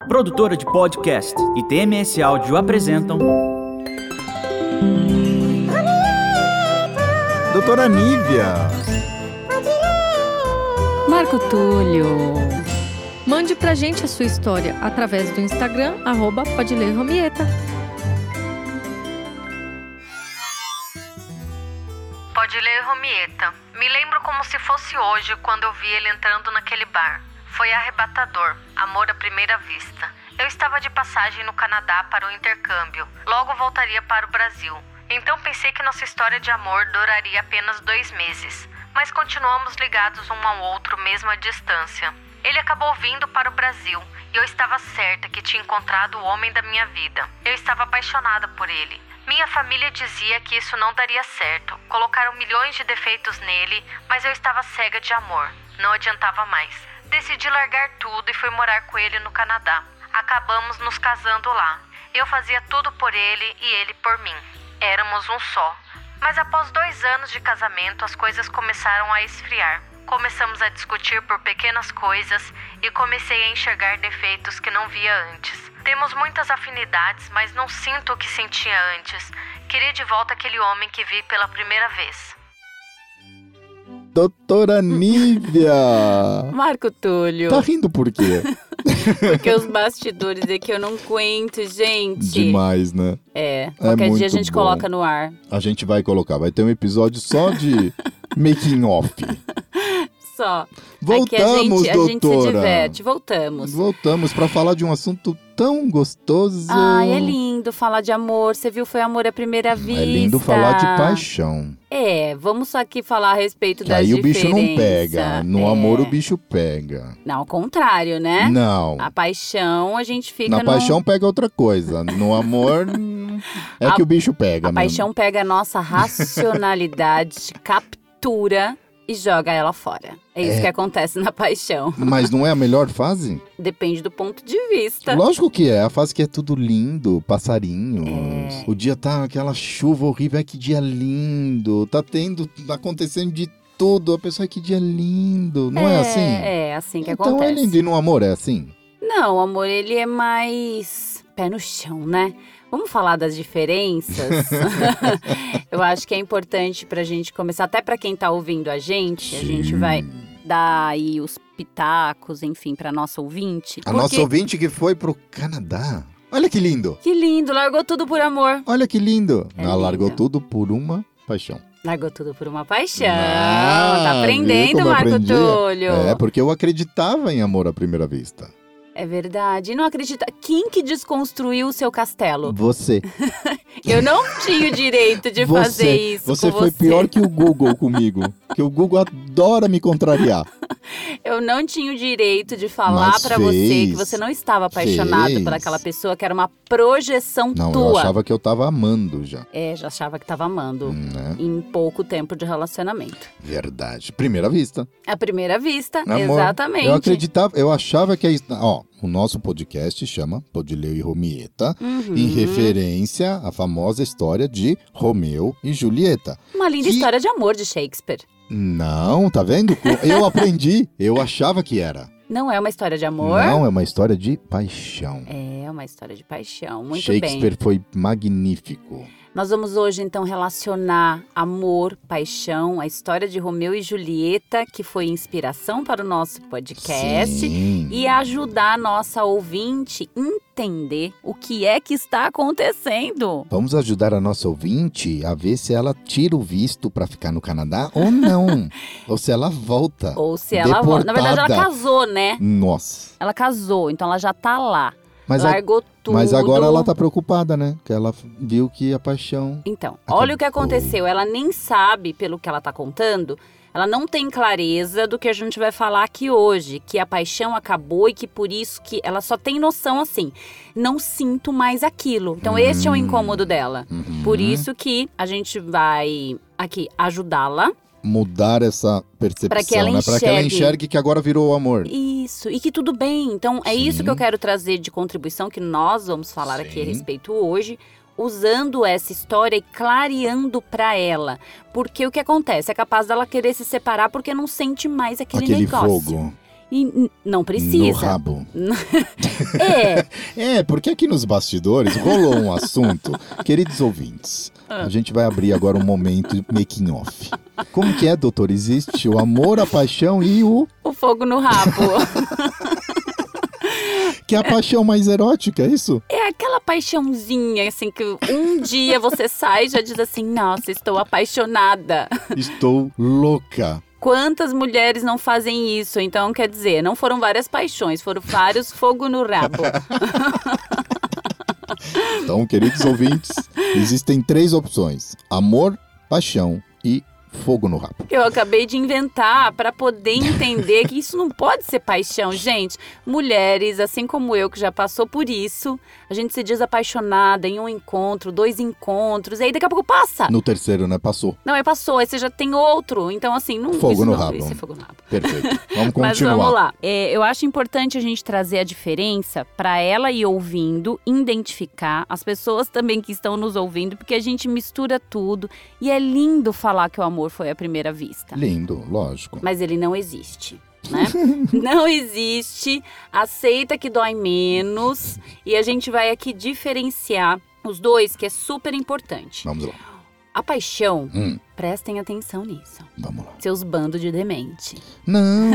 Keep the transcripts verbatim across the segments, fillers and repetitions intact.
produtora de podcast e T M S Áudio apresentam... Doutora Nívia. Marco Túlio. Mande pra gente a sua história através do Instagram, arroba Pode Ler Romieta. Pode Ler Romieta. Me lembro como se fosse hoje quando eu vi ele entrando naquele bar. Foi arrebatador, amor à primeira vista. Eu estava de passagem no Canadá para o intercâmbio. Logo voltaria para o Brasil. Então pensei que nossa história de amor duraria apenas dois meses. Mas continuamos ligados um ao outro mesmo à distância. Ele acabou vindo para o Brasil e eu estava certa que tinha encontrado o homem da minha vida. Eu estava apaixonada por ele. Minha família dizia que isso não daria certo. Colocaram milhões de defeitos nele, mas eu estava cega de amor. Não adiantava mais. Decidi largar tudo e fui morar com ele no Canadá. Acabamos nos casando lá. Eu fazia tudo por ele e ele por mim. Éramos um só. Mas após dois anos de casamento, as coisas começaram a esfriar. Começamos a discutir por pequenas coisas e comecei a enxergar defeitos que não via antes. Temos muitas afinidades, mas não sinto o que sentia antes. Queria de volta aquele homem que vi pela primeira vez. Doutora Nívia. Marco Túlio. Tá rindo por quê? Porque os bastidores é que eu não aguento, gente. Demais, né? É, qualquer é dia a gente bom. coloca no ar. A gente vai colocar, vai ter um episódio só de making off. Só. Voltamos, Aqui a gente, doutora. a gente se diverte, voltamos. Voltamos pra falar de um assunto tão gostoso. Ai, é lindo falar de amor. Você viu, foi amor à primeira vista. É lindo falar de paixão. É, vamos só aqui falar a respeito Que das aí o diferenças. bicho não pega. No é. amor o bicho pega. Não, ao contrário, né? Não. A paixão, a gente fica Na no... paixão pega outra coisa. No amor é A- que o bicho pega. A mesmo. paixão pega a nossa racionalidade, captura e joga ela fora. É isso É. que acontece na paixão. Mas não é a melhor fase? Depende do ponto de vista. Lógico que é. A fase que é tudo lindo, passarinhos. É. O dia tá aquela chuva horrível. É que dia lindo. Tá tendo, tá acontecendo de tudo. A pessoa, que dia lindo. Não é, assim? É, assim que Então acontece. é lindo. E no amor é assim? Não, o amor, ele é mais pé no chão, né? Vamos falar das diferenças? Eu acho que é importante pra gente começar, até pra quem tá ouvindo a gente, a gente vai dar aí os pitacos, enfim, pra nossa ouvinte. A porque... nossa ouvinte que foi pro Canadá. Olha que lindo. Que lindo, largou tudo por amor. Olha que lindo. É Ela largou lindo. tudo por uma paixão. Largou tudo por uma paixão. Ah, tá viu aprendendo, como eu Marco aprendi? Túlio. É, porque eu acreditava em amor à primeira vista. É verdade. E não acredita. Quem que desconstruiu o seu castelo? Você. Eu não tinha o direito de você, fazer isso Você com foi você. pior que o Google comigo. Que o Google adora me contrariar. Eu não tinha o direito de falar Mas pra você fez. que você não estava apaixonado Fez. por aquela pessoa, que era uma projeção Não, tua. eu achava que eu tava amando já. É, já achava que tava amando Né? em pouco tempo de relacionamento. Verdade. Primeira vista. À primeira vista, Amor, exatamente. Eu acreditava, eu achava que... A, ó, o nosso podcast chama Pode Ler e Romieta, Uhum. em referência à famosa história de Romeu e Julieta. Uma linda Que- história de amor de Shakespeare. Não, tá vendo? Eu aprendi. Eu achava que era. Não é uma história de amor? Não, é uma história de paixão. É uma história de paixão. Muito Shakespeare bem. foi magnífico. Nós vamos hoje, então, relacionar amor, paixão, a história de Romeu e Julieta, que foi inspiração para o nosso podcast. Sim. E ajudar a nossa ouvinte a entender o que é que está acontecendo. Vamos ajudar a nossa ouvinte a ver se ela tira o visto pra ficar no Canadá ou não. Ou se ela volta. Ou se ela volta. Na verdade, ela Deportada. casou, né? Nossa. Ela casou, então ela já tá lá. Mas, a- Largou tudo. mas agora ela tá preocupada, né? Que ela viu que a paixão... Então, Acabou. olha o que aconteceu. Ela nem sabe, pelo que ela tá contando, ela não tem clareza do que a gente vai falar aqui hoje. Que a paixão acabou e que por isso que ela só tem noção assim. Não sinto mais aquilo. Então, este é o incômodo dela. Uhum. Por isso que a gente vai aqui ajudá-la. Mudar essa percepção, Pra que ela né? Pra que ela enxergue. enxergue que agora virou o amor. Isso, e que tudo bem. Então, é Sim. isso que eu quero trazer de contribuição, que nós vamos falar aqui a Sim. respeito hoje, usando essa história e clareando pra ela. Porque o que acontece? É capaz dela querer se separar porque não sente mais aquele, Aquele negócio. fogo. E n- não No precisa. rabo. É. É, porque aqui nos bastidores rolou um assunto. Queridos ouvintes, Ah. a gente vai abrir agora um momento making off. Como que é, doutor? Existe o amor, a paixão e o... O fogo no rabo. Que é a paixão mais erótica, é isso? É aquela paixãozinha, assim, que um dia você sai e já diz assim, nossa, estou apaixonada. Estou louca. Quantas mulheres não fazem isso? Então, quer dizer, não foram várias paixões, foram vários fogo no rabo. Então, queridos ouvintes, existem três opções: amor, paixão e fogo no rabo. Eu acabei de inventar para poder entender que isso não pode ser paixão, gente. Mulheres, assim como eu, que já passou por isso, a gente se diz apaixonada em um encontro, dois encontros, e aí daqui a pouco passa. No terceiro, né? Passou. Não, é passou, aí você já tem outro. Então, assim, não... Fogo isso no não, rabo. Isso é fogo no rabo. Perfeito. Vamos continuar. Mas vamos lá. É, eu acho importante a gente trazer a diferença para ela ir ouvindo, identificar as pessoas também que estão nos ouvindo, porque a gente mistura tudo. E é lindo falar que o amor foi à primeira vista. Lindo, lógico. Mas ele não existe, né? Não existe. Aceita que dói menos. E a gente vai aqui diferenciar os dois, que é super importante. Vamos lá. A paixão, Hum, prestem atenção nisso. vamos lá. Seus bandos de demente. Não!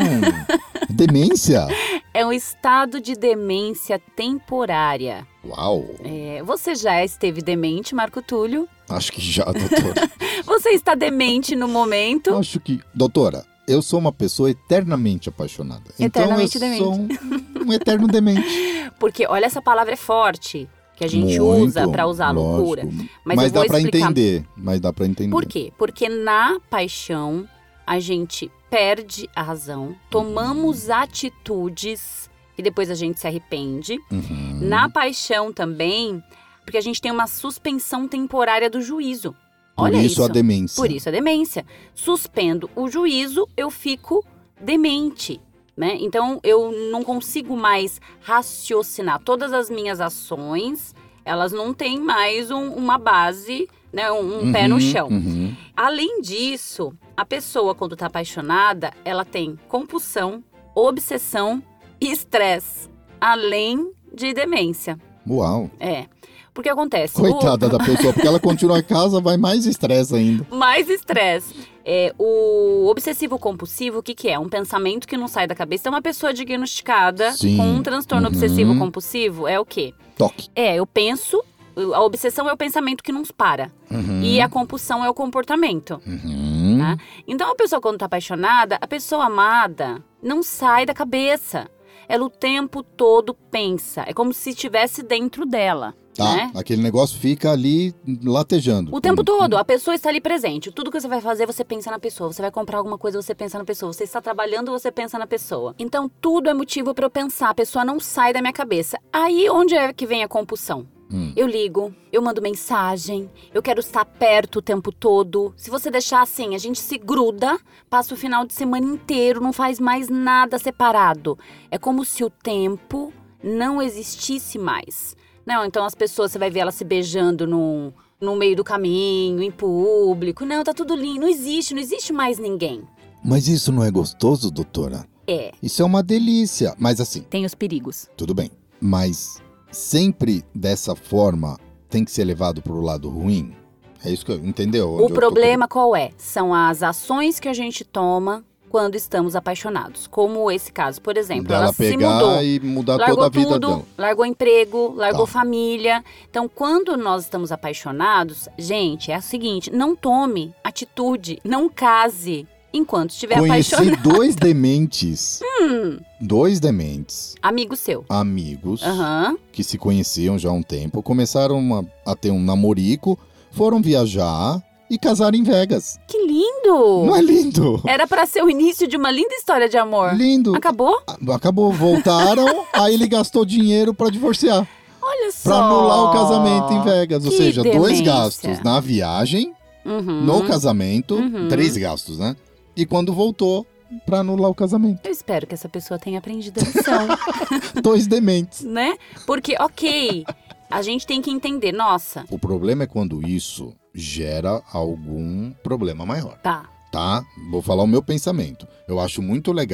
Demência? É um estado de demência temporária. Uau! É, você já esteve demente, Marco Túlio? Acho que já, doutora. Você está demente no momento? Acho que... Doutora, eu sou uma pessoa eternamente apaixonada. Eternamente então eu sou um, um eterno demente. Porque, olha, essa palavra é forte, que a gente Muito, usa para usar a loucura. lógico. Mas, Mas eu vou dá pra explicar. entender. Mas dá pra entender. Por quê? Porque na paixão, a gente perde a razão, tomamos atitudes e depois a gente se arrepende. Uhum. Na paixão também, porque a gente tem uma suspensão temporária do juízo. Por Olha isso isso. a demência. Por isso a demência. Suspendo o juízo, eu fico demente, né? Então, eu não consigo mais raciocinar. Todas as minhas ações, elas não têm mais um- uma base, né? Um, um pé no Uhum, chão. uhum. Além disso, a pessoa, quando tá apaixonada, ela tem compulsão, obsessão e estresse, além de demência. Uau. É. Porque acontece... o- Coitada da pessoa, porque ela continua em casa, vai mais estresse ainda. Mais estresse. É, o obsessivo compulsivo, o que, que é? Um pensamento que não sai da cabeça. Então, uma pessoa diagnosticada Sim. com um transtorno Uhum. obsessivo compulsivo é o quê? Toque. É, eu penso, a obsessão é o pensamento que não para. Uhum. E a compulsão é o comportamento. Uhum. Tá? Então, a pessoa quando tá apaixonada, a pessoa amada não sai da cabeça. Ela o tempo todo pensa. É como se estivesse dentro dela. Tá, Né? aquele negócio fica ali latejando. O tempo todo, a pessoa está ali presente. Tudo que você vai fazer, você pensa na pessoa. Você vai comprar alguma coisa, você pensa na pessoa. Você está trabalhando, você pensa na pessoa. Então, tudo é motivo para eu pensar. A pessoa não sai da minha cabeça. Aí, onde é que vem a compulsão? Hum. Eu ligo, eu mando mensagem, eu quero estar perto o tempo todo. Se você deixar assim, a gente se gruda, passa o final de semana inteiro, não faz mais nada separado. É como se o tempo não existisse mais. Não, então as pessoas, você vai ver elas se beijando no, no meio do caminho, em público. Não, tá tudo lindo. Não existe, não existe mais ninguém. Mas isso não é gostoso, doutora? É, Isso é uma delícia. Mas assim, tem os perigos. tudo bem. Mas sempre dessa forma tem que ser levado pro lado ruim? É isso que eu... Entendeu? Onde eu O tô problema qual é? São as ações que a gente toma quando estamos apaixonados. Como esse caso, por querendo? exemplo, Dela ela se pegar mudou. e mudar Largou toda a vida tudo, dela. largou emprego, largou Tá. família. Então, quando nós estamos apaixonados, gente, é o seguinte, não tome atitude, não case enquanto estiver Conheci apaixonado. dois dementes. Hum, Dois dementes, amigo seu. amigos, Aham. que se conheciam já há um tempo, começaram a, a ter um namorico, foram viajar e casaram em Vegas. Que lindo! Não é lindo? Era pra ser o início de uma linda história de amor. Lindo. Acabou? Acabou, voltaram, aí ele gastou dinheiro pra divorciar. Olha só. Pra anular o casamento em Vegas. Ou Que seja, dois demência. gastos na viagem, Uhum. no casamento, Uhum. três gastos, né? E quando voltou, pra anular o casamento. Eu espero que essa pessoa tenha aprendido a lição, Dois dementes. né? Porque, ok, a gente tem que entender, nossa, O problema é quando isso gera algum problema maior, tá, tá? Vou falar o meu pensamento. Eu acho muito legal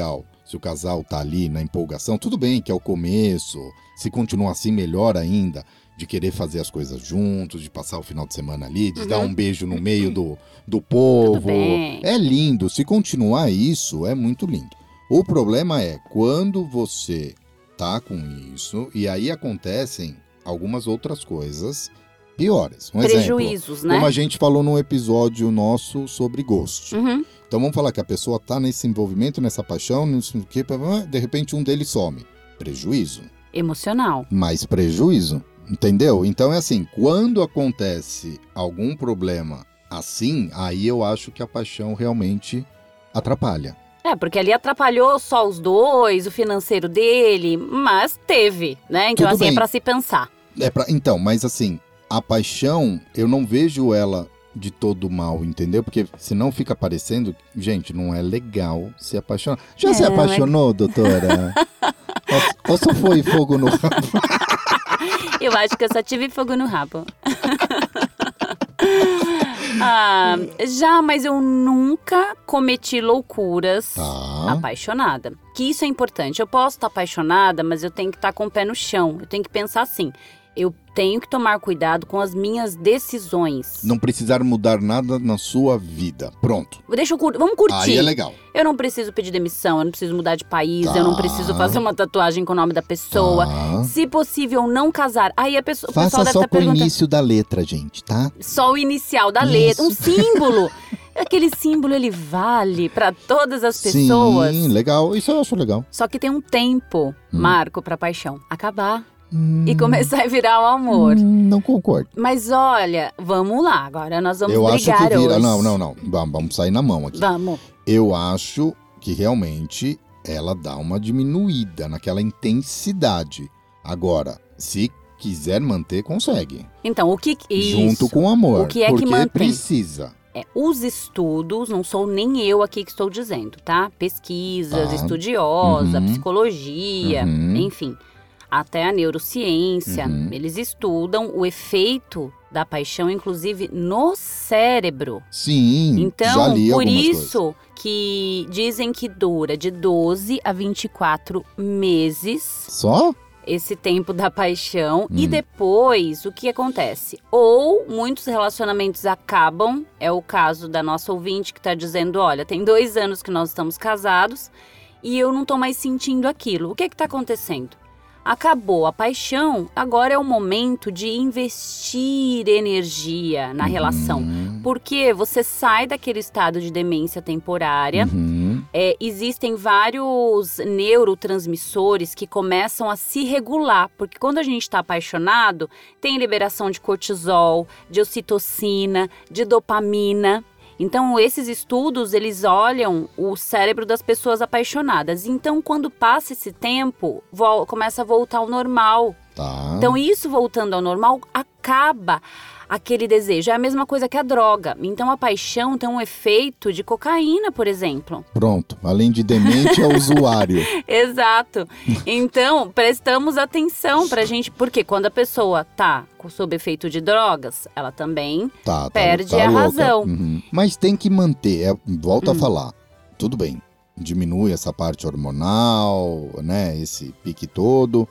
se o casal tá ali na empolgação, tudo bem que é o começo, se continua assim, melhor ainda, de querer fazer as coisas juntos, de passar o final de semana ali, de uhum. dar um beijo no meio do, do povo. É lindo, se continuar isso, é muito lindo. O problema é quando você tá com isso, e aí acontecem algumas outras coisas piores. Um Prejuízos, exemplo, né? Como a gente falou no episódio nosso sobre gosto. Uhum. Então vamos falar que a pessoa tá nesse envolvimento, nessa paixão, nisso que, de repente um deles some. Prejuízo. Emocional. Mais prejuízo, entendeu? Então é assim, quando acontece algum problema assim, aí eu acho que a paixão realmente atrapalha. É, porque ali atrapalhou só os dois, o financeiro dele, mas teve, né? Então Tudo assim, bem. é pra se pensar. É pra, então, mas assim, a paixão, eu não vejo ela de todo mal, entendeu? Porque senão fica parecendo, gente, não é legal se apaixonar. Já é, se apaixonou, é... doutora? ou, ou só foi fogo no rabo? Eu acho que eu só tive fogo no rabo. Ah, já, mas eu nunca cometi loucuras tá. apaixonada. Que isso é importante. Eu posso estar apaixonada, mas eu tenho que estar com o pé no chão. Eu tenho que pensar assim, eu tenho que tomar cuidado com as minhas decisões. Não precisar mudar nada na sua vida. Pronto. Deixa eu cur... Vamos curtir. Aí é legal. Eu não preciso pedir demissão, eu não preciso mudar de país, tá. eu não preciso fazer uma tatuagem com o nome da pessoa. Tá. Se possível, não casar. Aí a pessoa, Faça o pessoal deve só estar pro perguntando... início da letra, gente, tá? Só o inicial da Isso. letra, um símbolo. Aquele símbolo, ele vale para todas as pessoas. Sim, legal. Isso eu acho legal. Só que tem um tempo, hum. Marco, pra paixão. Acabar. Hum, e começar a virar o amor. Hum, não concordo. Mas olha, vamos lá, agora nós vamos eu brigar acho que vira... hoje. Não, não, não. Vamos sair na mão aqui. Vamos. Eu acho que realmente ela dá uma diminuída naquela intensidade. Agora, se quiser manter, consegue. Então, o que... Junto isso. com o amor. O que é porque que mantém? Precisa. É, os estudos, não sou nem eu aqui que estou dizendo, tá? Pesquisas, tá. estudiosa, uhum. psicologia, uhum. enfim... Até a neurociência, uhum. eles estudam o efeito da paixão, inclusive no cérebro. Sim, então, já li por algumas isso coisas. Que dizem que dura de doze a vinte e quatro meses. Só? Esse tempo da paixão. Hum. E depois, o que acontece? Ou muitos relacionamentos acabam, é o caso da nossa ouvinte que está dizendo, olha, tem dois anos que nós estamos casados e eu não estou mais sentindo aquilo. O que está acontecendo? Acabou a paixão, agora é o momento de investir energia na uhum. relação. Porque você sai daquele estado de demência temporária, uhum. é, existem vários neurotransmissores que começam a se regular. Porque quando a gente está apaixonado, tem liberação de cortisol, de ocitocina, de dopamina. Então, esses estudos, eles olham o cérebro das pessoas apaixonadas. Então, quando passa esse tempo, vol- começa a voltar ao normal. Tá. Então, isso voltando ao normal, acaba aquele desejo. É a mesma coisa que a droga. Então, a paixão tem um efeito de cocaína, por exemplo. Pronto. Além de demente, é usuário. Exato. Então, prestamos atenção pra gente. Porque quando a pessoa tá sob efeito de drogas, ela também tá, tá, perde tá a louca. razão. Uhum. Mas tem que manter. É, volto hum. a falar. Tudo bem. Diminui essa parte hormonal, né? Esse pique todo.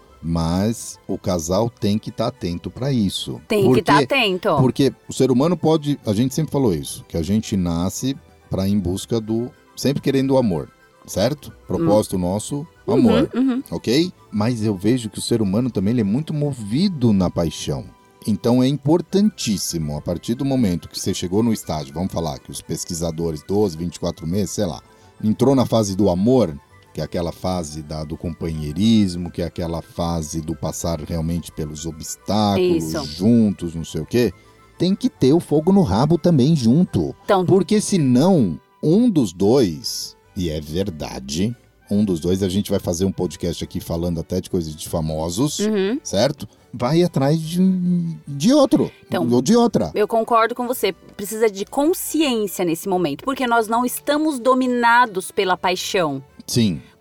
Mas o casal tem que estar tá atento para isso. Tem porque, que estar tá atento. Porque o ser humano pode... A gente sempre falou isso. Que a gente nasce para ir em busca do... Sempre querendo o amor. Certo? Propósito hum. nosso, amor. Uhum, uhum. Ok? Mas eu vejo que o ser humano também ele é muito movido na paixão. Então é importantíssimo, a partir do momento que você chegou no estágio, vamos falar que os pesquisadores, doze, vinte e quatro meses, sei lá, entrou na fase do amor, que é aquela fase da, do companheirismo, que é aquela fase do passar realmente pelos obstáculos, Isso. juntos, não sei o quê, tem que ter o fogo no rabo também junto. Então, porque senão, um dos dois, e é verdade, um dos dois, a gente vai fazer um podcast aqui falando até de coisas de famosos, uhum. certo? Vai atrás de, de outro, então, ou de outra. Eu concordo com você. Precisa de consciência nesse momento, porque nós não estamos dominados pela paixão. Sim.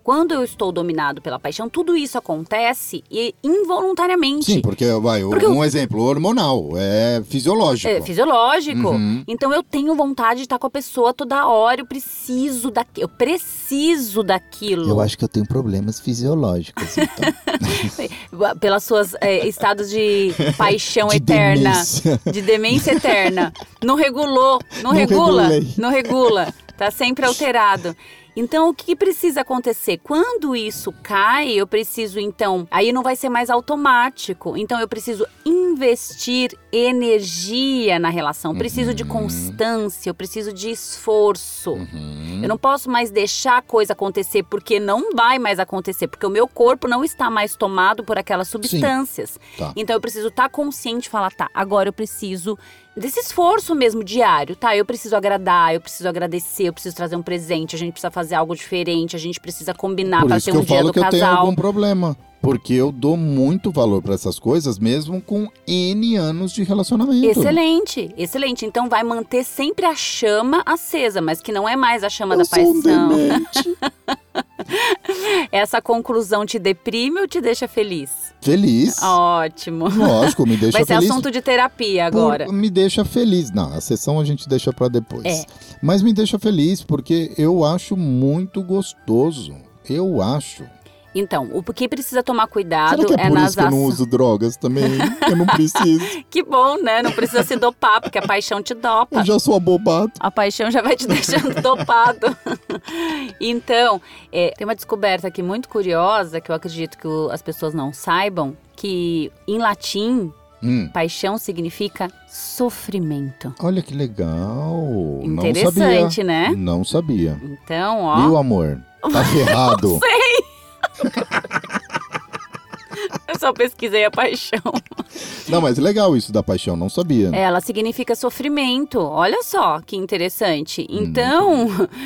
Quando eu estou dominado pela paixão, tudo isso acontece e involuntariamente. Sim, porque, vai, Porque um eu- exemplo, hormonal, é fisiológico. É fisiológico. Uhum. Então eu tenho vontade de estar com a pessoa toda hora. Eu preciso daquilo. Eu preciso daquilo. Eu acho que eu tenho problemas fisiológicos, então. Pelas suas é, estados de paixão De eterna. demência. De demência eterna. Não regulou. Não, Não regula. regulei. Não regula. Tá sempre alterado. Então, o que precisa acontecer? Quando isso cai, eu preciso, então... Aí não vai ser mais automático. Então, eu preciso investir energia na relação. Preciso de constância, eu preciso de esforço. Uhum. Eu não posso mais deixar a coisa acontecer, porque não vai mais acontecer. Porque o meu corpo não está mais tomado por aquelas substâncias. Tá. Então, eu preciso estar consciente e falar, tá, agora eu preciso... desse esforço mesmo diário, tá? Eu preciso agradar, eu preciso agradecer, eu preciso trazer um presente, a gente precisa fazer algo diferente, a gente precisa combinar Por para isso ter que um eu dia falo do que eu tenho casal. algum problema. Porque eu dou muito valor pra essas coisas, mesmo com N anos de relacionamento. Excelente, excelente. Então vai manter sempre a chama acesa, mas que não é mais a chama Eu da sou um paixão. demente. Essa conclusão te deprime ou te deixa feliz? Feliz. Ótimo. Lógico, me deixa Vai ser feliz. assunto de terapia por- agora. me deixa feliz. Não, a sessão a gente deixa pra depois. É. Mas me deixa feliz porque eu acho muito gostoso. Eu acho. Então, o que precisa tomar cuidado Será que é, é por nas isso que eu não ações. uso drogas também? Eu não preciso. Que bom, né? Não precisa se dopar, porque a paixão te dopa. Eu já sou abobado. A paixão já vai te deixando dopado. Então, é, tem uma descoberta aqui muito curiosa, que eu acredito que o- as pessoas não saibam, que em latim, Hum, paixão significa sofrimento. olha que legal. Interessante, não sabia. né? Não sabia. Então, E o ó, amor? Tá ferrado. eu só pesquisei a paixão. Não, mas legal isso da paixão, não sabia. Ela significa sofrimento. Olha só que interessante. Então,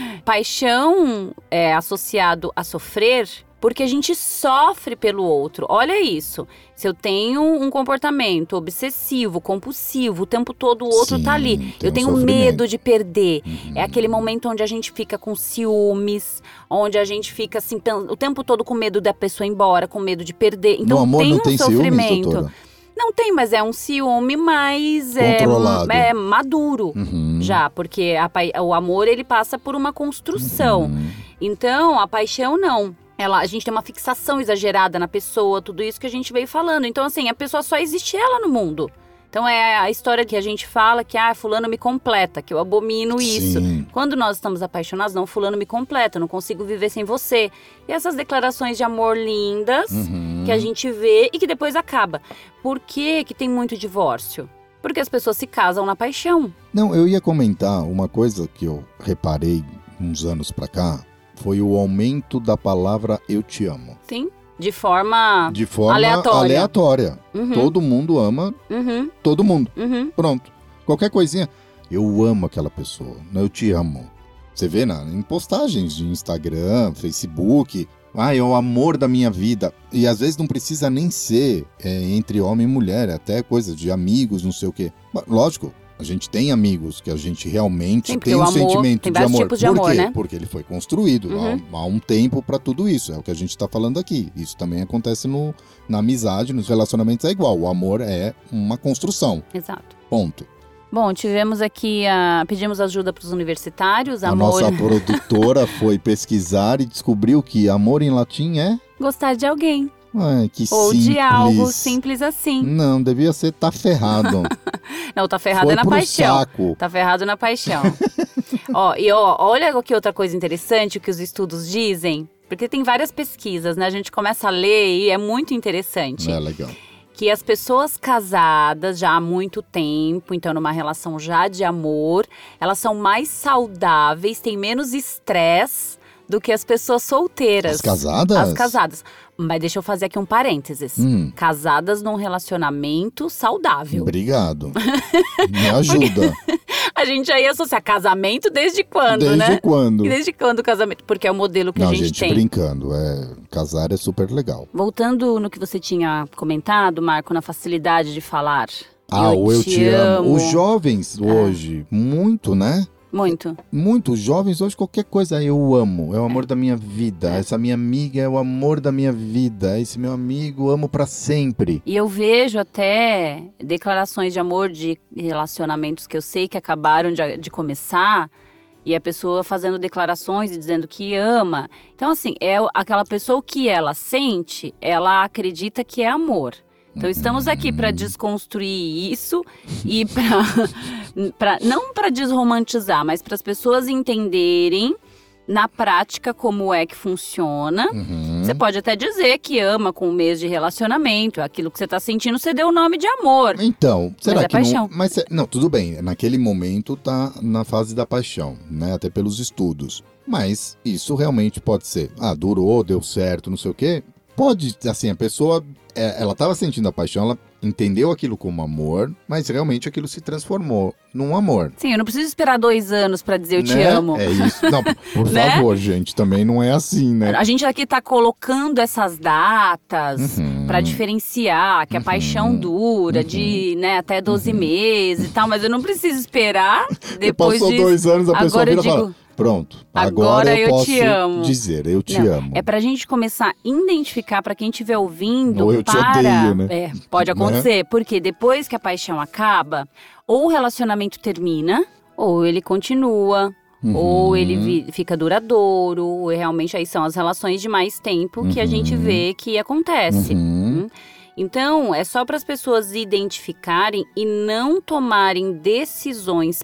paixão é associado a sofrer porque a gente sofre pelo outro. Olha isso. Se eu tenho um comportamento obsessivo, compulsivo, o tempo todo o outro Sim, tá ali. tem Eu um tenho sofrimento. medo de perder. Uhum. É aquele momento onde a gente fica com ciúmes, onde a gente fica assim, pen- o tempo todo com medo da pessoa ir embora, com medo de perder. Então no amor tem não um tem ciúmes, sofrimento. doutora? Não tem, mas é um ciúme mais é, Controlado. é maduro Uhum. já, porque a pai- o amor ele passa por uma construção. Uhum. Então, a paixão não. Ela, a gente tem uma fixação exagerada na pessoa, tudo isso que a gente veio falando. Então, assim, a pessoa só existe ela no mundo. Então, é a história que a gente fala que, ah, fulano me completa, que eu abomino isso. Sim. Quando nós estamos apaixonados, não, fulano me completa, eu não consigo viver sem você. E essas declarações de amor lindas Uhum. que a gente vê e que depois acaba. Por que que tem muito divórcio? Porque as pessoas se casam na paixão. Não, eu ia comentar uma coisa que eu reparei uns anos pra cá, foi o aumento da palavra eu te amo. Sim. De forma. De forma Aleatória. aleatória. Uhum, Todo mundo ama uhum, todo mundo. uhum. Pronto. Qualquer coisinha, eu amo aquela pessoa, eu te amo. Você vê na, em postagens de Instagram, Facebook, ah, é o amor da minha vida. E às vezes não precisa nem ser é, entre homem e mulher, é até coisa de amigos, não sei o quê. Mas, lógico, a gente tem amigos que a gente realmente Sim, porque tem o um amor- sentimento tem de vários amor. tipos de Por amor, quê? né? Porque ele foi construído Uhum. há, há um tempo pra tudo isso. É o que a gente tá falando aqui. Isso também acontece no, na amizade, nos relacionamentos é igual. O amor é uma construção. Exato. Ponto. Bom, tivemos aqui, a, pedimos ajuda para os universitários. A Amor, nossa produtora foi pesquisar e descobriu que amor em latim é... gostar de alguém. Ai, que Ou simples. de algo simples assim. Não, devia ser tá ferrado. Não, tá ferrado foi é na pro paixão. saco. Tá ferrado na paixão. Ó, e ó, olha que outra coisa interessante que os estudos dizem. Porque tem várias pesquisas, né? A gente começa a ler e é muito interessante. É legal. Que as pessoas casadas já há muito tempo, então numa relação já de amor, elas são mais saudáveis, têm menos estresse do que as pessoas solteiras. As casadas? As casadas. Mas deixa eu fazer aqui um parênteses. Hum. Casadas num relacionamento saudável. Obrigado. Me ajuda. A gente já ia associar casamento desde quando, Desde né? quando? E desde quando o casamento? Porque é o modelo que Não, a gente, gente, tem. brincando. É, casar é super legal. Voltando no que você tinha comentado, Marco, na facilidade de falar. Ah, o eu te amo. Os jovens É. hoje, muito, né? Muito. Muitos jovens hoje, qualquer coisa, eu amo, é o amor É. da minha vida. É. Essa minha amiga é o amor da minha vida. Esse meu amigo amo pra sempre. E eu vejo até declarações de amor de relacionamentos que eu sei que acabaram de, de começar, e a pessoa fazendo declarações e dizendo que ama. Então, assim, é aquela pessoa que ela sente, ela acredita que é amor. Então, estamos aqui para desconstruir isso e para não para desromantizar, mas para as pessoas entenderem na prática como é que funciona. Uhum. Você pode até dizer que ama com um mês de relacionamento, aquilo que você está sentindo, você deu o nome de amor. Então, será Mas é que paixão. não... Mas, é- não, tudo bem, naquele momento tá na fase da paixão, né? Até pelos estudos. Mas isso realmente pode ser, ah, durou, deu certo, não sei o quê. Pode, assim, a pessoa, é, ela estava sentindo a paixão, ela entendeu aquilo como amor, mas realmente aquilo se transformou num amor. Sim, eu não preciso esperar dois anos para dizer eu te Né? amo. É isso. Não, por Né? favor, gente, também não é assim, né? A gente aqui tá colocando essas datas Uhum. pra diferenciar que a Uhum. paixão dura Uhum. de, né, até doze meses e tal, mas eu não preciso esperar depois Passou de... dois anos, a pessoa Agora eu vira e fala, digo, pronto, agora agora, eu, eu posso te amo. dizer, eu te Não, amo. é pra gente começar a identificar, pra quem estiver ouvindo, Ou eu te para... odeio, né? É, pode acontecer, porque depois que a paixão acaba, ou o relacionamento termina, ou ele continua, Uhum. ou ele vi- fica duradouro, ou realmente aí são as relações de mais tempo que a gente Uhum. vê que acontece. Uhum. Hum? Então, é só para as pessoas identificarem e não tomarem decisões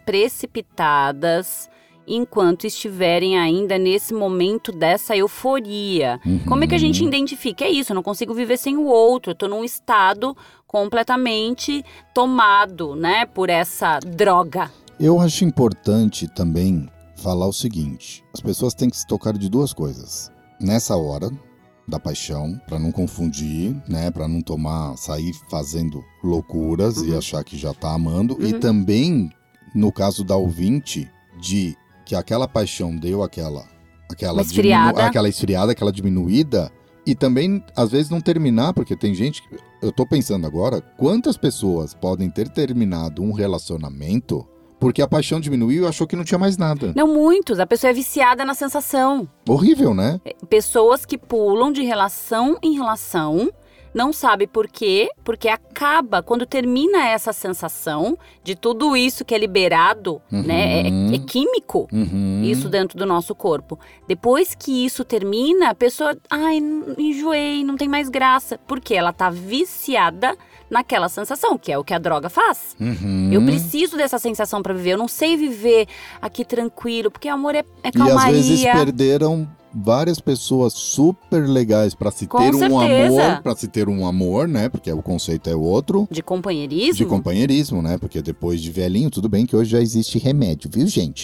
precipitadas enquanto estiverem ainda nesse momento dessa euforia. Uhum. Como é que a gente identifica? É isso, eu não consigo viver sem o outro, eu tô num estado completamente tomado, né, por essa droga. Eu acho importante também falar o seguinte, as pessoas têm que se tocar de duas coisas. Nessa hora da paixão, pra não confundir, né, para não tomar, sair fazendo loucuras Uhum. e achar que já tá amando, e Uhum. também no caso da ouvinte, de que aquela paixão deu aquela aquela Uma esfriada. diminu- aquela esfriada, aquela diminuída, e também às vezes não terminar, porque tem gente que eu tô pensando agora, quantas pessoas podem ter terminado um relacionamento porque a paixão diminuiu e achou que não tinha mais nada. Não muitos, a pessoa é viciada na sensação. Horrível, né? Pessoas que pulam de relação em relação, não sabe por quê, porque acaba, quando termina essa sensação de tudo isso que é liberado, Uhum. né, é, é químico, Uhum. isso dentro do nosso corpo. Depois que isso termina, a pessoa, ai, enjoei, não tem mais graça, porque ela tá viciada naquela sensação, que é o que a droga faz. Uhum. Eu preciso dessa sensação pra viver, eu não sei viver aqui tranquilo, porque amor é, é E calmaria. às vezes perderam várias pessoas super legais pra se Com ter um certeza. amor, pra se ter um amor, né? Porque o conceito é outro. De companheirismo? De companheirismo, né? Porque depois de velhinho, tudo bem que hoje já existe remédio, viu, gente?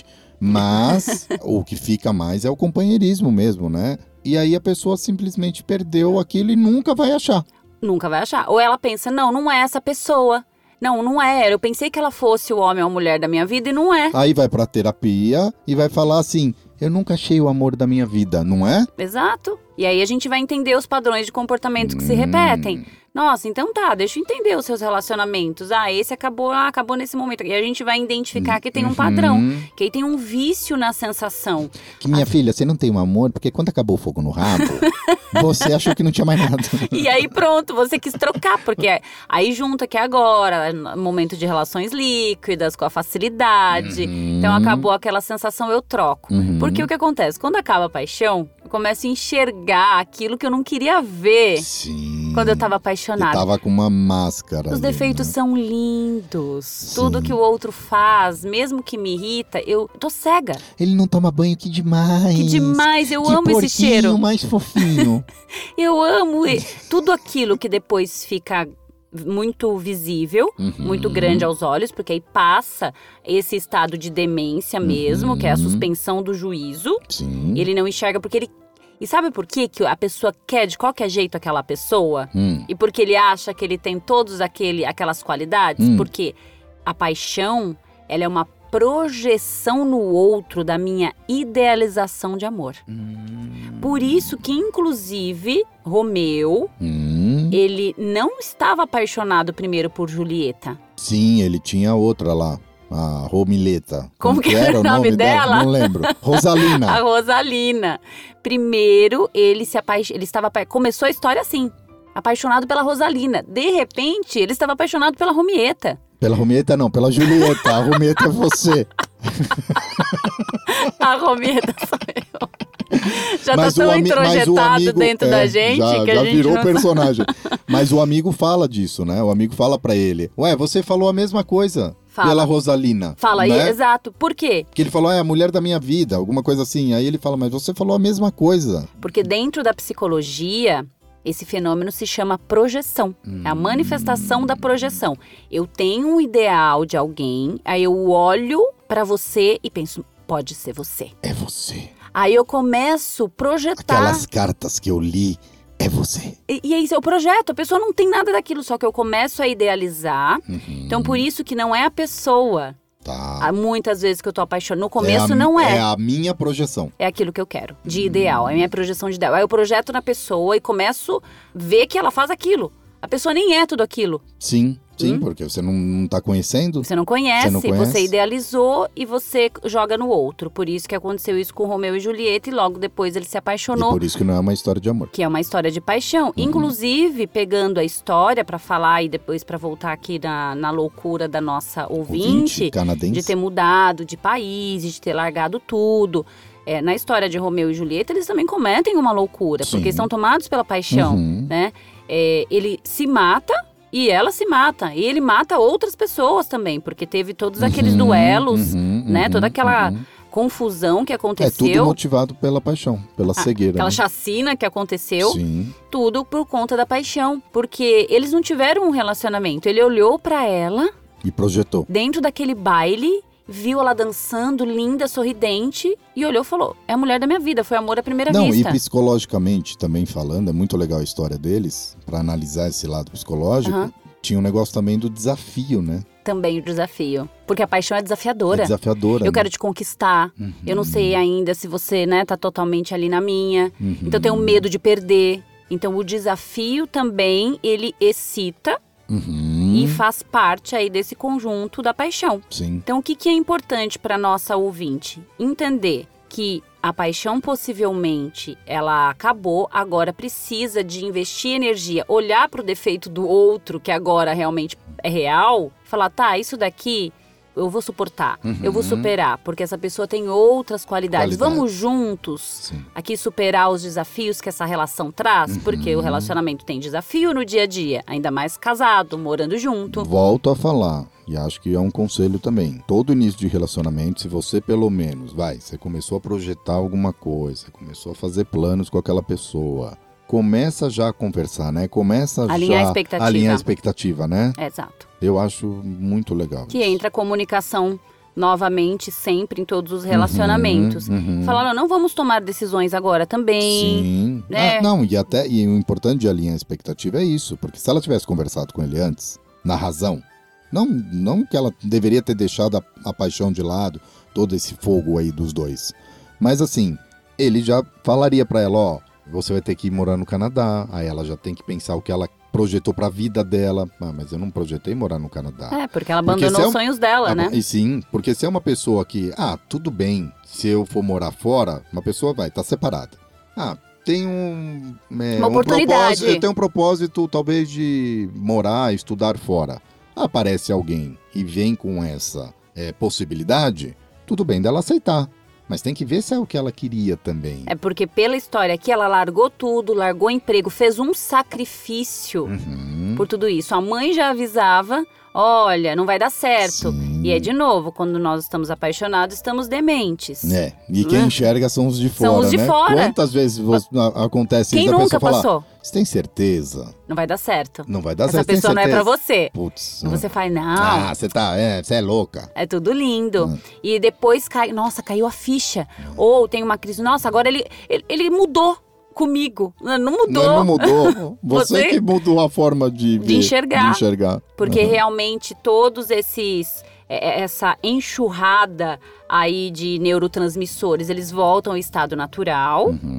Mas o que fica mais é o companheirismo mesmo, né? E aí a pessoa simplesmente perdeu aquilo e nunca vai achar. Nunca vai achar. Ou ela pensa, não, não é essa pessoa. Não, não é. Eu pensei que ela fosse o homem ou a mulher da minha vida e não é. Aí vai pra terapia e vai falar assim, eu nunca achei o amor da minha vida, não é? Exato. E aí a gente vai entender os padrões de comportamento que se repetem. Nossa, então tá, deixa eu entender os seus relacionamentos. Ah, esse acabou, ah, acabou nesse momento. E a gente vai identificar que tem um padrão, Uhum. que aí tem um vício na sensação. Que minha filha, você não tem um amor, porque quando acabou o fogo no rabo, você achou que não tinha mais nada. E aí pronto, você quis trocar, porque aí junta que agora, momento de relações líquidas, com a facilidade. Uhum. Então acabou aquela sensação, eu troco. Uhum. Porque o que acontece? Quando acaba a paixão, eu começo a enxergar aquilo que eu não queria ver Sim. quando eu tava E apaixonada. tava com uma máscara. Os ali, defeitos né? são lindos. Sim. Tudo que o outro faz, mesmo que me irrita, eu tô cega. Ele não toma banho, que demais. Que demais, eu que amo esse porquinho cheiro. mais fofinho. Eu amo e- tudo aquilo que depois fica muito visível, Uhum. muito grande aos olhos, porque aí passa esse estado de demência mesmo, que é a Uhum. suspensão do juízo. Sim. Ele não enxerga porque ele... E sabe por quê que a pessoa quer de qualquer jeito aquela pessoa? Hum. E porque ele acha que ele tem todas aquele, aquelas qualidades? Hum. Porque a paixão, ela é uma projeção no outro da minha idealização de amor. Por isso que, inclusive, Romeu, Hum. ele não estava apaixonado primeiro por Julieta. Sim, ele tinha outra lá. a Romileta. Como que era o nome dela? Não lembro. Rosalina. A Rosalina. Primeiro, ele se apaix... ele estava apa- começou a história assim, apaixonado pela Rosalina. De repente, ele estava apaixonado pela Romieta. Pela Romieta não, pela Julieta. A Romieta é você. A Romieta sou eu. Já Mas tá tão o ami- mas o introjetado amigo- dentro é, da gente já, que a já gente virou não personagem. Mas o amigo fala disso, né? O amigo fala pra ele. Ué, você falou a mesma coisa Fala. pela Rosalina. Fala aí, né? exato. Por quê? Que ele falou, é a mulher da minha vida, alguma coisa assim. Aí ele fala, mas você falou a mesma coisa. Porque dentro da psicologia, esse fenômeno se chama projeção. É a manifestação da projeção. Eu tenho um ideal de alguém, aí eu olho pra você e penso, pode ser você. É você. Aí eu começo a projetar. Aquelas cartas que eu li, é você. E, e aí eu projeto, a pessoa não tem nada daquilo, só que eu começo a idealizar. Uhum. Então por isso que não é a pessoa. Tá. Há muitas vezes que eu tô apaixonada. No começo a, não é. É a minha projeção. É aquilo que eu quero, de ideal, é a minha projeção de ideal. Aí eu projeto na pessoa e começo a ver que ela faz aquilo. A pessoa nem é tudo aquilo. Sim, sim, Hum? porque você não, não tá conhecendo. Você não conhece, Você não conhece? você idealizou e você joga no outro. Por isso que aconteceu isso com Romeu e Julieta e logo depois ele se E apaixonou. por isso que não é uma história de amor. Que é uma história de paixão. Inclusive, pegando a história pra falar e depois pra voltar aqui na, na loucura da nossa ouvinte, Ouvinte canadense. de ter mudado de país, de ter largado tudo. É, na história de Romeu e Julieta, eles também cometem uma loucura, Sim. porque estão tomados pela paixão, Uhum. né? É, ele se mata e ela se mata. E ele mata outras pessoas também, porque teve todos aqueles Uhum, duelos, uhum, né? uhum, Toda aquela uhum. confusão que É aconteceu. tudo motivado pela paixão, pela a- cegueira. Aquela né? chacina que aconteceu. Sim. Tudo por conta da paixão, porque eles não tiveram um relacionamento. Ele olhou pra ela E projetou. dentro daquele baile, viu ela dançando, linda, sorridente, e olhou e falou: é a mulher da minha vida, foi amor à primeira Não, vista. e psicologicamente também falando, é muito legal a história deles, pra analisar esse lado psicológico. Aham. Tinha um negócio também do desafio, né? Também o desafio, porque a paixão é É desafiadora. desafiadora. Eu né? quero te conquistar. Uhum. Eu não sei ainda se você, né, tá totalmente ali na minha. Uhum. Então eu tenho medo de perder. Então o desafio também, ele excita Uhum. e faz parte aí desse conjunto da paixão. Sim. Então, o que, que é importante para nossa ouvinte? Entender que a paixão possivelmente ela acabou, agora precisa de investir energia, olhar para o defeito do outro, que agora realmente é real, falar, tá, isso daqui eu vou suportar, eu vou Uhum. superar, porque essa pessoa tem outras qualidades. Qualidades. Vamos juntos Sim. aqui superar os desafios que essa relação traz, Uhum. porque o relacionamento tem desafio no dia a dia, ainda mais casado, morando junto. Volto a falar, e acho que é um conselho também. Todo início de relacionamento, se você pelo menos, vai, você começou a projetar alguma coisa, começou a fazer planos com aquela pessoa, começa já a conversar, né? Começa Alinhar já a expectativa. a alinhar a expectativa, né? Exato. Eu acho muito legal. Que entra a comunicação novamente sempre em todos os relacionamentos. Uhum, uhum. Falar, não, não vamos tomar decisões agora também. Sim. né? Ah, não, e até e o importante de alinhar a expectativa é isso, porque se ela tivesse conversado com ele antes, na razão, não, não que ela deveria ter deixado a, a paixão de lado, todo esse fogo aí dos dois, mas assim, ele já falaria pra ela, ó, você vai ter que ir morar no Canadá, aí ela já tem que pensar o que ela projetou pra vida dela. Ah, mas eu não projetei morar no Canadá. É, porque ela Porque abandonou se é os um- sonhos dela, Ah, né? E sim, porque se é uma pessoa que, ah, tudo bem, se eu for morar fora, uma pessoa vai, tá separada. Ah, tem um, é, Uma um oportunidade. propósito, eu tenho um propósito talvez de morar, estudar fora. Aparece alguém e vem com essa é, possibilidade, tudo bem dela aceitar. Mas tem que ver se é o que ela queria também. É porque pela história aqui, ela largou tudo, largou emprego, fez um sacrifício Uhum. por tudo isso. A mãe já avisava, olha, não vai dar certo. Sim. E é de novo, quando nós estamos apaixonados, estamos dementes. É, e quem Né? enxerga são os de fora, São os de né? fora. Quantas vezes você, a- acontece Quem isso da nunca pessoa falar, passou? você tem certeza? Não vai dar certo. Não vai dar Essa certo, tem pessoa não é pra certeza? você. Putz. E você fala, não, Ah, você tá, é, você é louca. é tudo lindo. Hum. E depois cai, nossa, caiu a ficha. Ou tem uma crise, nossa, agora ele, ele, ele mudou comigo. Não não mudou. Não, não mudou. Você, Você- que mudou a forma de, De ver, enxergar. De enxergar. Porque Uhum. realmente todos esses é, essa enxurrada aí de neurotransmissores, eles voltam ao estado natural. Uhum.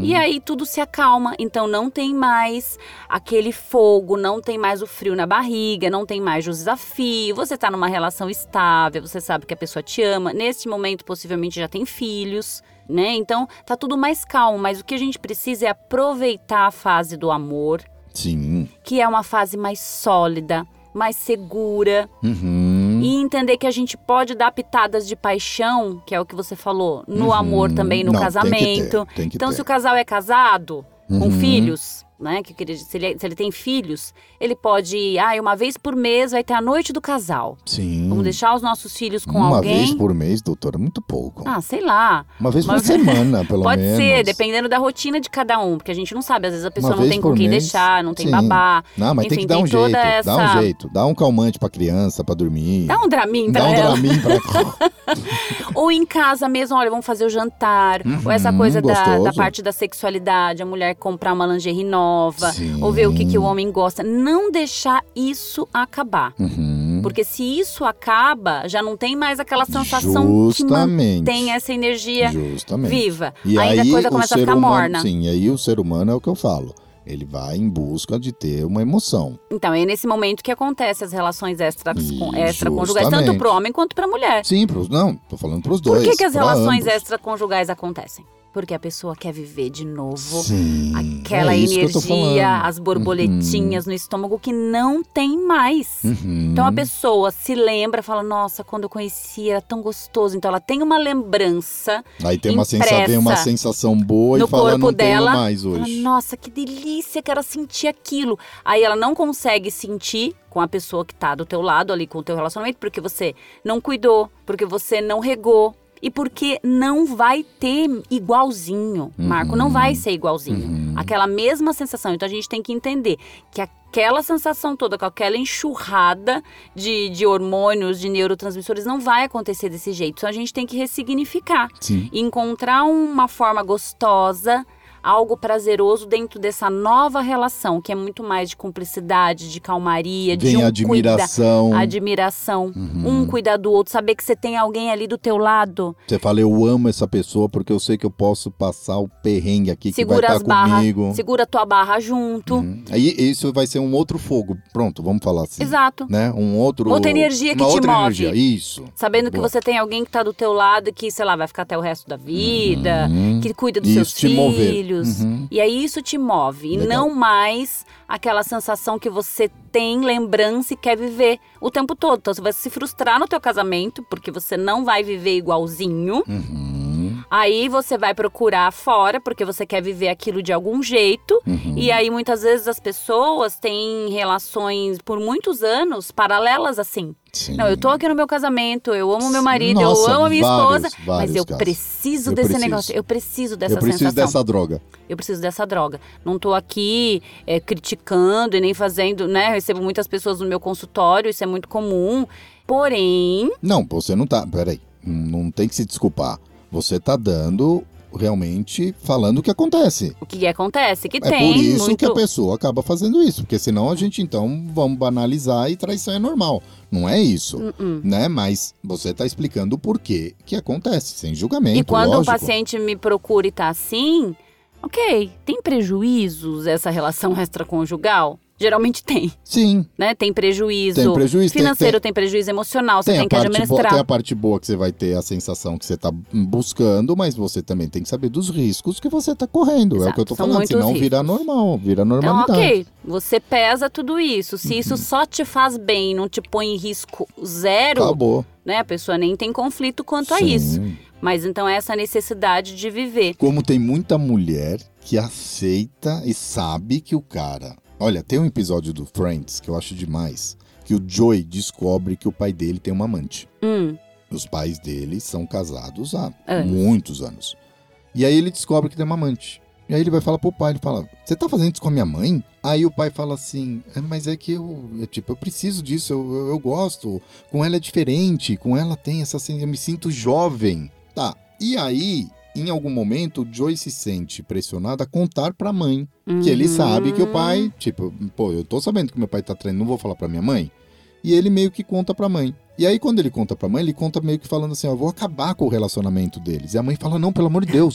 E aí tudo se acalma, então não tem mais aquele fogo, não tem mais o frio na barriga, não tem mais os desafios. Você tá numa relação estável, você sabe que a pessoa te ama. Nesse momento, possivelmente, já tem filhos, né? Então, tá tudo mais calmo, mas o que a gente precisa é aproveitar a fase do amor. Sim. Que é uma fase mais sólida, mais segura. Uhum. E entender que a gente pode dar pitadas de paixão, que é o que você falou, no Uhum. amor também, no Não, casamento. tem que ter, tem que então, ter. se o casal é casado, com Uhum. filhos, né? Que eu queria dizer, se ele, se ele tem filhos, ele pode, ah, uma vez por mês vai ter a noite do casal. Sim. Vamos deixar os nossos filhos com Uma alguém. vez por mês, doutora, muito pouco. Ah, sei lá. Uma vez por Mas- semana, pelo Pode menos. ser, dependendo da rotina de cada um, porque a gente não sabe, às vezes a pessoa Uma não vez tem com por quem mês, deixar, não tem sim. babá. Não, mas tem Enfim, que dar um tem toda jeito, dá um essa- jeito. Dá um calmante pra criança, pra dormir. Dá um dramin pra Dá um ela. Dramin pra... Ou em casa mesmo, olha, vamos fazer o jantar. Ou essa Uhum, coisa da, gostoso. da parte da sexualidade, a mulher comprar uma lingerie nova. Sim. Ou ver o que, que o homem gosta. Não deixar isso acabar. Uhum. Porque se isso acaba, já não tem mais aquela sensação Justamente. que mantém essa energia Justamente. viva. E Ainda aí, a coisa o começa a ser ficar humano, morna. Sim, e aí o ser humano é o que eu falo. Ele vai em busca de ter uma emoção. Então, é nesse momento que acontece as relações extra, Isso, extraconjugais, tanto justamente. pro homem quanto pra mulher. Sim, pros, não, tô falando pros Por dois. que, que as pra relações ambos. extraconjugais acontecem? Porque a pessoa quer viver de novo. Sim, Aquela é isso que eu tô energia, falando. as borboletinhas no estômago que não tem mais. Uhum. Então a pessoa se lembra, fala, nossa, quando eu conhecia era tão gostoso. Então ela tem uma lembrança Aí tem uma, sensa, impressa vem uma sensação boa no e fala, corpo não dela. tenho mais Fala, hoje. nossa, que delícia que era sentir aquilo. Aí ela não consegue sentir com a pessoa que tá do teu lado ali, com o teu relacionamento, porque você não cuidou, porque você não regou. E porque não vai ter igualzinho, Marco, não vai ser igualzinho. Uhum. Aquela mesma sensação. Então a gente tem que entender que aquela sensação toda, com aquela enxurrada de, de hormônios, de neurotransmissores, não vai acontecer desse jeito. Então a gente tem que ressignificar. Sim. E encontrar uma forma gostosa, algo prazeroso dentro dessa nova relação, que é muito mais de cumplicidade, de calmaria, de Vem um admiração. cuida, admiração, Uhum. um cuidar do outro, saber que você tem alguém ali do teu lado. Você fala, eu amo essa pessoa porque eu sei que eu posso passar o perrengue aqui Segura que vai as estar barras, comigo. segura a tua barra junto. Uhum. Aí isso vai ser um outro fogo. Pronto, vamos falar assim. Exato. Né? Um outro... Outra energia que uma te outra move. energia. Isso. Sabendo que Boa. você tem alguém que tá do teu lado e que, sei lá, vai ficar até o resto da vida, Uhum. que cuida dos Isso, seus te mover. filhos. Uhum. E aí isso te move. E Legal. não mais aquela sensação que você tem lembrança e quer viver o tempo todo. Então você vai se frustrar no teu casamento, porque você não vai viver igualzinho. Uhum. Aí você vai procurar fora, porque você quer viver aquilo de algum jeito. Uhum. E aí muitas vezes as pessoas têm relações por muitos anos paralelas assim. Sim. Não, eu tô aqui no meu casamento, eu amo meu marido, Nossa, eu amo a minha vários, esposa, mas vários eu casos. preciso Eu desse preciso. negócio, eu preciso dessa Eu preciso sensação. dessa droga. Eu preciso dessa droga. Não tô aqui é, criticando e nem fazendo, né? Eu recebo muitas pessoas no meu consultório, isso é muito comum. Porém, Não, você não tá... Peraí. Não tem que se desculpar. Você tá dando... realmente falando o que acontece. o que acontece? Que É tem por isso muito... que a pessoa acaba fazendo isso, porque senão a gente então vamos banalizar e traição é normal. Não é isso, Uh-uh. né? Mas você está explicando o porquê que acontece, sem julgamento, E quando lógico. um paciente me procura e tá assim, ok, tem prejuízos essa relação extraconjugal? Geralmente tem, Sim, né? Tem prejuízo, Tem prejuízo, tem- financeiro, tem- tem, prejuízo emocional, você tem, tem, a que parte boa, administrar. tem a parte boa que você vai ter a sensação que você está buscando, mas você também tem que saber dos riscos que você está correndo. É o Exato, que eu tô são falando, muitos senão vira riscos. normal, vira Então, normalidade. ok, você pesa tudo isso. Se isso só te faz bem, não te põe em risco zero, Acabou. né? A pessoa nem tem conflito quanto a Sim. isso. Mas então é essa necessidade de viver. Como tem muita mulher que aceita e sabe que o cara... Olha, tem um episódio do Friends que eu acho demais, que o Joey descobre que o pai dele tem uma amante. Hum, Os pais dele são casados há Anos. muitos anos. E aí ele descobre que tem uma amante. E aí ele vai falar pro pai, ele fala, você tá fazendo isso com a minha mãe? Aí o pai fala assim, é, mas é que eu, é, tipo, eu preciso disso, eu, eu, eu gosto. Com ela é diferente, com ela tem essa, assim, eu me sinto jovem. Tá, e aí, em algum momento, o Joey se sente pressionado a contar pra mãe. Que ele uhum. sabe que o pai, tipo, pô, eu tô sabendo que meu pai tá traindo, não vou falar pra minha mãe. E ele meio que conta pra mãe. E aí, quando ele conta pra mãe, ele conta meio que falando assim, ó, eu vou acabar com o relacionamento deles. E a mãe fala, não, pelo amor de Deus,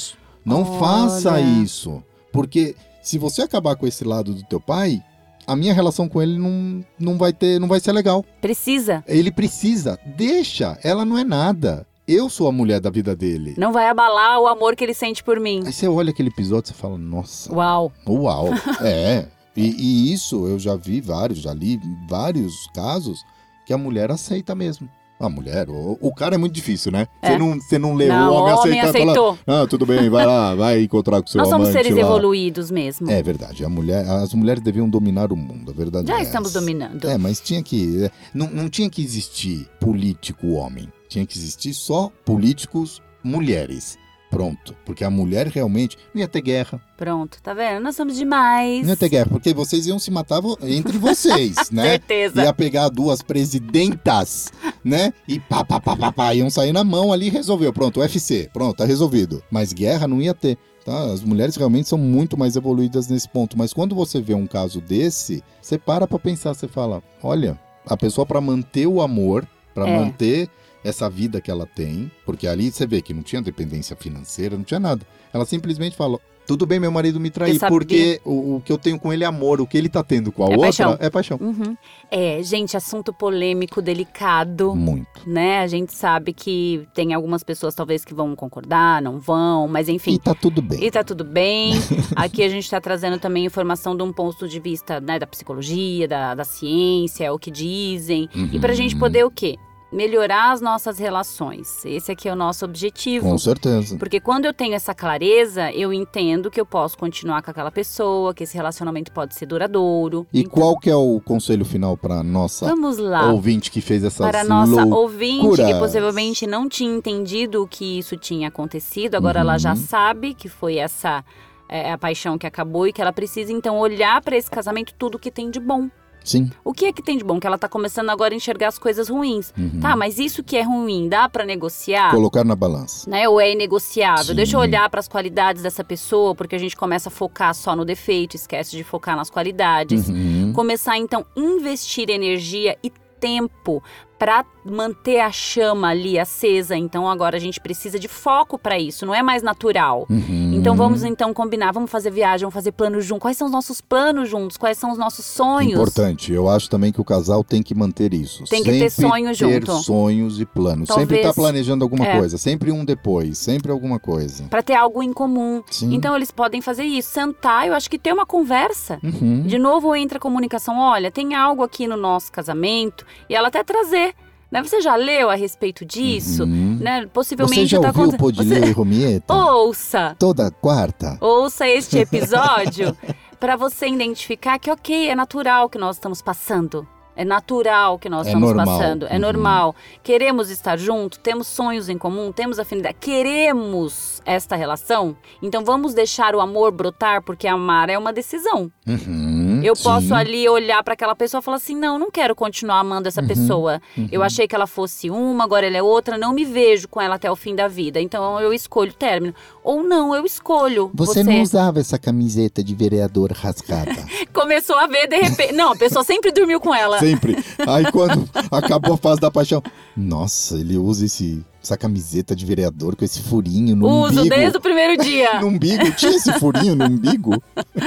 Não Olha. faça isso. Porque se você acabar com esse lado do teu pai, a minha relação com ele não, não, vai ter, não vai ser legal. Precisa. Ele precisa. Deixa. Ela não é nada. Eu sou a mulher da vida dele. Não vai abalar o amor que ele sente por mim. Aí você olha aquele episódio e você fala, nossa. Uau. Uau. É. E, e isso eu já vi vários, já li vários casos que a mulher aceita mesmo. A mulher, o, o cara é muito difícil, né? Você É. não, você não lê, Não, o homem, o homem aceita e aceitou. fala, ah, tudo bem, vai lá, vai encontrar com o seu Nós somos amante seres lá. evoluídos mesmo. É verdade, a mulher, as mulheres deviam dominar o mundo, a verdade Já é estamos essa. dominando. É, mas tinha que, é, não, não tinha que existir político homem, tinha que existir só políticos mulheres. Pronto, porque a mulher realmente não ia ter guerra. Pronto, tá vendo? Nós somos demais. Não ia ter guerra, porque vocês iam se matar vo- entre vocês, né? Certeza. Ia pegar duas presidentas, né? E pá, pá, pá, pá, pá, iam sair na mão ali e resolveu. Pronto, U F C, pronto, tá resolvido. Mas guerra não ia ter, tá? As mulheres realmente são muito mais evoluídas nesse ponto. Mas quando você vê um caso desse, você para pra pensar, você fala, olha, a pessoa pra manter o amor, pra É. manter essa vida que ela tem, porque ali você vê que não tinha dependência financeira, não tinha nada. Ela simplesmente fala, tudo bem meu marido me trair, Eu sabia. porque o, o que eu tenho com ele é amor, o que ele tá tendo com a É outra paixão. é paixão. Uhum. É, gente, assunto polêmico, delicado. Muito. Né? A gente sabe que tem algumas pessoas talvez que vão concordar, não vão, mas enfim. E tá tudo bem. E tá tudo bem. Aqui a gente tá trazendo também informação de um ponto de vista, né, da psicologia, da, da ciência, o que dizem. Uhum. E pra gente poder o quê? Melhorar as nossas relações. Esse aqui é o nosso objetivo. Com certeza. Porque quando eu tenho essa clareza, eu entendo que eu posso continuar com aquela pessoa, que esse relacionamento pode ser duradouro. E Então, qual que é o conselho final pra nossa vamos lá. ouvinte que fez essas Para a nossa loucuras? ouvinte que possivelmente não tinha entendido que isso tinha acontecido, agora ela já Uhum. sabe que foi essa é, a paixão que acabou e que ela precisa então olhar para esse casamento tudo que tem de bom. Sim. O que é que tem de bom? Que ela tá começando agora a enxergar as coisas ruins. Uhum. Tá, mas isso que é ruim, dá para negociar? Colocar na balança. Né, ou é inegociável. Sim. Deixa eu olhar para as qualidades dessa pessoa, porque a gente começa a focar só no defeito, esquece de focar nas qualidades. Uhum. Começar então a investir energia e tempo para manter a chama ali acesa. Então agora a gente precisa de foco para isso, não é mais natural. Uhum. Então vamos então combinar, vamos fazer viagem, vamos fazer planos juntos. Quais são os nossos planos juntos? Quais são os nossos sonhos? Importante. Eu acho também que o casal tem que manter isso. Tem que ter Sempre sonho ter junto. sonhos e planos. Talvez- Sempre tá planejando alguma é. coisa. Sempre um depois. Sempre alguma coisa. Para ter algo em comum. Sim. Então eles podem fazer isso, sentar, eu acho que ter uma conversa. Uhum. De novo entra a comunicação, olha, tem algo aqui no nosso casamento, e ela até trazer, né? Você já leu a respeito disso? Uhum. Né? Possivelmente Você já tá ouviu o aconte- Podileu Você- e Romieta? Ouça! Toda quarta? Ouça este episódio para você identificar que, ok, é natural que nós estamos passando. É natural que nós É estamos normal. passando. É Uhum. normal. Queremos estar juntos, temos sonhos em comum, temos afinidade. Queremos esta relação. Então vamos deixar o amor brotar, porque amar é uma decisão. Uhum. Eu Sim. posso ali olhar para aquela pessoa e falar assim, não, não quero continuar amando essa pessoa. Eu achei que ela fosse uma, agora ela é outra, não me vejo com ela até o fim da vida. Então eu escolho o término. Ou não, eu escolho Você não usava essa camiseta de vereador rasgada? Começou a ver de repente. Não, a pessoa sempre dormiu com ela. Sempre. Aí quando acabou a fase da paixão, nossa, ele usa esse, essa camiseta de vereador com esse furinho no Uso umbigo. desde o primeiro dia. No umbigo? Tinha esse furinho no umbigo?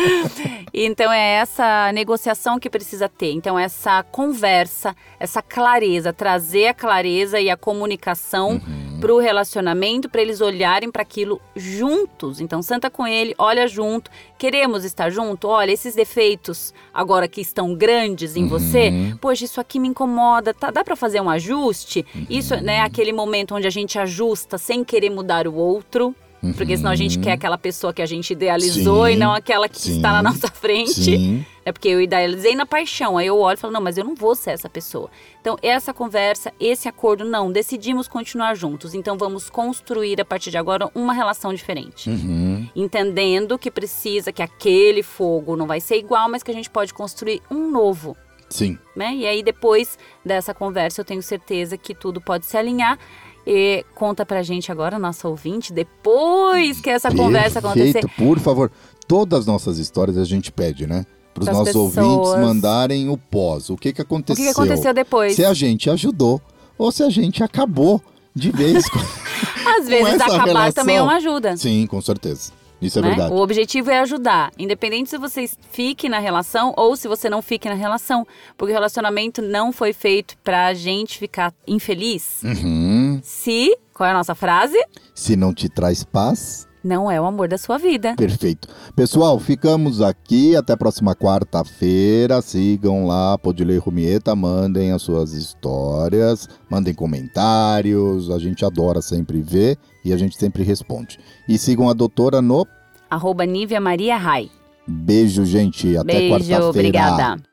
Então é essa negociação que precisa ter. Então essa conversa, essa clareza, trazer a clareza e a comunicação Uhum. para o relacionamento, para eles olharem para aquilo juntos. Então senta com ele, olha junto. Queremos estar junto? Olha, esses defeitos agora que estão grandes em Uhum. você, poxa, isso aqui me incomoda. Tá, dá para fazer um ajuste? Isso, né, aquele momento onde a gente ajusta sem querer mudar o outro. Porque senão a gente quer aquela pessoa que a gente idealizou Sim, e não aquela que sim, está na nossa frente. Sim. É porque eu idealizei na paixão. Aí eu olho e falo, não, mas eu não vou ser essa pessoa. Então, essa conversa, esse acordo, não, decidimos continuar juntos. Então, vamos construir a partir de agora uma relação diferente. Uhum. Entendendo que precisa, que aquele fogo não vai ser igual, mas que a gente pode construir um novo. Sim. Né? E aí, depois dessa conversa, eu tenho certeza que tudo pode se alinhar. E conta pra gente agora, nossa ouvinte, depois que essa conversa acontecer. Perfeito, por favor. Todas as nossas histórias a gente pede, né? Para os Pras nossos pessoas. ouvintes mandarem o pós. O que que O aconteceu? que, que aconteceu depois? Se a gente ajudou ou se a gente acabou de vez com... às vezes essa acabar relação. também é uma ajuda. Sim, com certeza. Isso é né? verdade. O objetivo é ajudar, independente se você fique na relação ou se você não fique na relação. Porque o relacionamento não foi feito pra gente ficar infeliz. Uhum. Se, qual é a nossa frase? Se não te traz paz, não é o amor da sua vida. perfeito. Pessoal, ficamos aqui. Até a próxima quarta-feira. Sigam lá, Podilei Rumieta. Mandem as suas histórias. Mandem comentários. A gente adora sempre ver e a gente sempre responde. E sigam a doutora no... Arroba Nívia Maria Rai. Beijo, gente. Até Beijo, quarta-feira. obrigada.